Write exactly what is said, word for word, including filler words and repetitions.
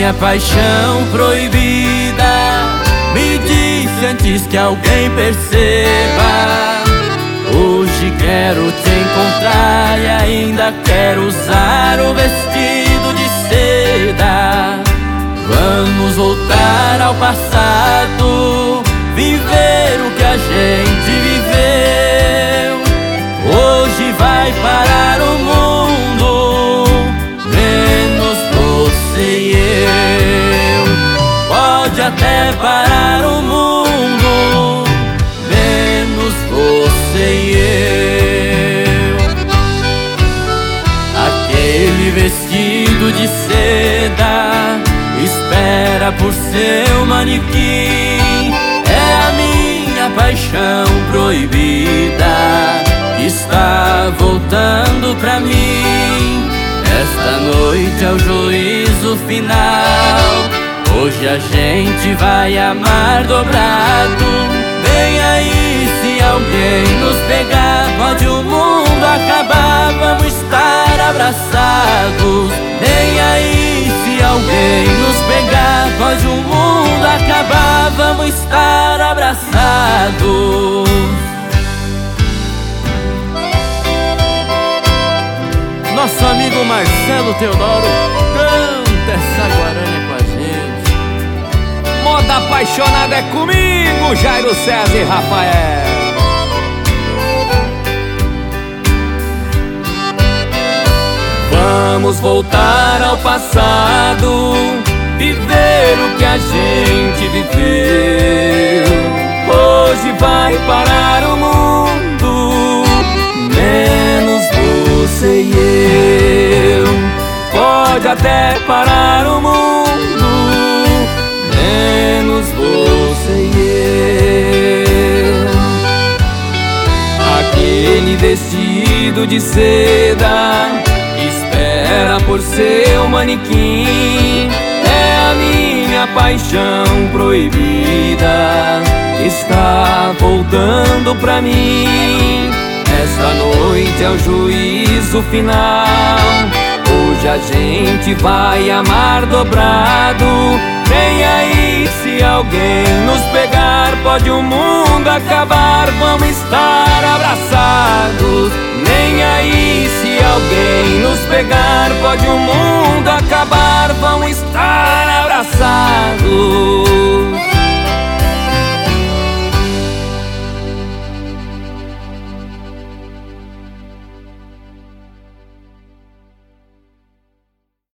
minha paixão proibida. Me disse antes que alguém perceba. Hoje quero te encontrar e ainda quero usar o vestido de seda. Vamos voltar ao passado, viver o que a gente viveu. Hoje vai parar o mundo, menos você e eu. Pode até parar o mundo, menos você e eu. Aquele vestido de seda espera por seu manequim. É a minha paixão proibida que está voltando pra mim. Esta noite é o juízo final. Hoje a gente vai amar dobrado. Vem aí, se alguém nos pegar, pode o mundo acabar. Vamos estar abraçados. Vem aí, se alguém nos pegar, pode o mundo acabar. Vamos estar abraçados. Nosso amigo Marcelo Teodoro canta essa guarânia com a gente. Moda apaixonada é comigo, Jairo César e Rafael. Vamos voltar ao passado, viver o que a gente viveu. Hoje vai parar o mundo, menos você e eu. Pode até parar o mundo, menos você e eu. Aquele vestido de seda espera por seu manequim. É a minha paixão proibida, está voltando pra mim. Esta noite é o juízo final. Hoje a gente vai amar dobrado. Vem aí, se alguém nos pegar, pode o mundo acabar. Vamos estar abraçados. Vem aí, se alguém nos pegar, pode o mundo acabar. Vamos estar